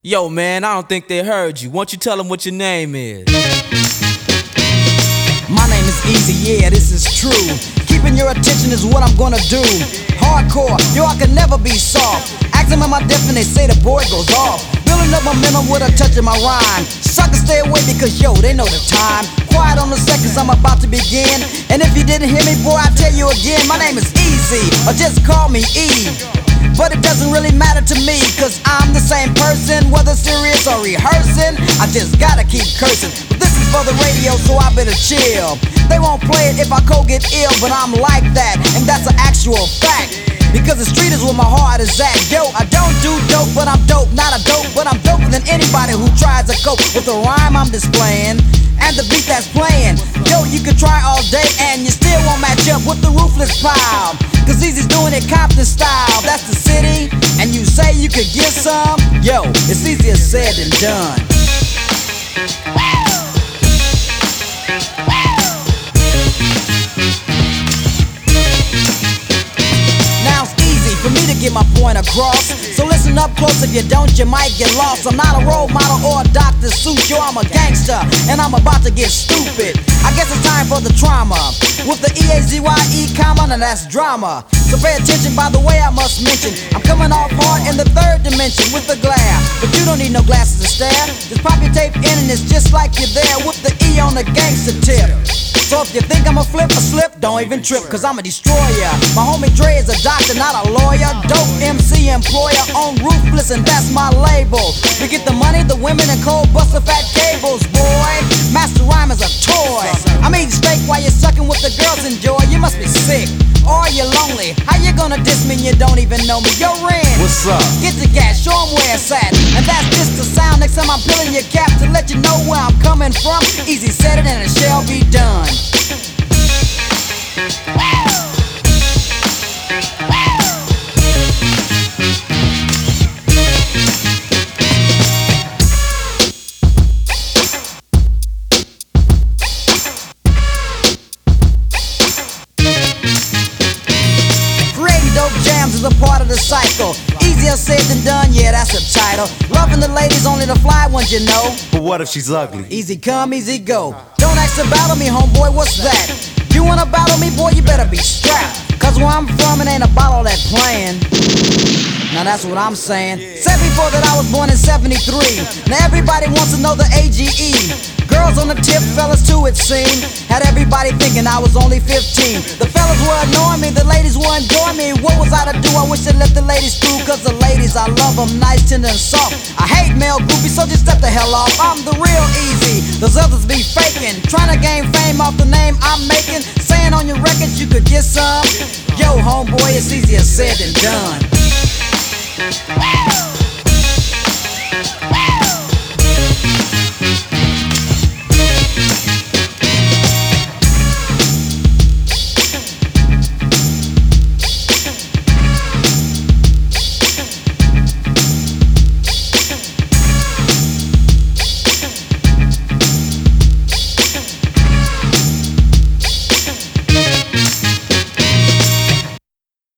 Yo, man, I don't think they heard you. Why don't you tell them what your name is? My name is Easy, yeah, this is true. Keeping your attention is what I'm gonna do. Hardcore, yo, I can never be soft. Ask them am I different, they say the boy goes off. Building up momentum with a touch of my rhyme. Suckers stay away because, yo, they know the time. Quiet on the seconds, I'm about to begin. And if you didn't hear me, boy, I tell you again. My name is Easy, or just call me E. But it doesn't really matter to me, cause I'm the same person, whether serious or rehearsing. I just gotta keep cursing. But this is for the radio, so I better chill. They won't play it if I go get ill, but I'm like that, and that's an actual fact. Because the street is where my heart is at. Yo, I don't do dope, but I'm dope. Not a dope, but I'm doper than anybody who tries to cope with the rhyme I'm displaying and the beat that's playing. Yo, you can try all day and you still won't match up with the ruthless pile. Cause Easy's doing it Compton style. That's the city, and you say you could get some. Yo, it's easier said than done. For me to get my point across, so listen up close, if you don't you might get lost. I'm not a role model or a Dr. Seuss, yo, I'm a gangster, and I'm about to get stupid. I guess it's time for the trauma, with the E-A-Z-Y-E comma, and that's drama. So pay attention, by the way I must mention, I'm coming off hard in the third dimension with the glare. But you don't need no glasses to stare, just pop your tape in and it's just like you're there with the E on the gangster tip. So if you think I'm a flip or slip, don't even trip, cause I'm a destroyer. My homie Dre is a doctor, not a lawyer. Dope MC employer on Ruthless, and that's my label. We get the money, the women, and cold buster fat cables, boy. Master Rhyme is a toy. I'm eating steak while you're sucking with the girls enjoy. You must be sick, or you're lonely. How you gonna diss me and you don't even know me? Yo, Ren, what's up? Get the gas, show 'em where it's at. And that's just the sound. Next time I'm peeling your cap to let you know where I'm coming from. Easy said it and it shall be done. Jams is a part of the cycle. Easier said than done, yeah, that's the title. Loving the ladies, only the fly ones, you know. But what if she's ugly? Easy come, easy go. Don't ask to battle me, homeboy, what's that? You wanna battle me, boy, you better be strapped. Cause where I'm from, it ain't about all that playing. Now that's what I'm saying. Said before that I was born in 73. Now everybody wants to know the AGE. Girls on the tip, fellas too it seemed. Had everybody thinking I was only 15. The fellas were annoying me, the ladies were enjoying me. What was I to do? I wish I'd let the ladies through. Cause the ladies, I love them nice, tender and soft. I hate male groupies, so just step the hell off. I'm the real Easy, those others be faking. Trying to gain fame off the name I'm making. Saying on your records you could get some. Yo, homeboy, it's easier said than done.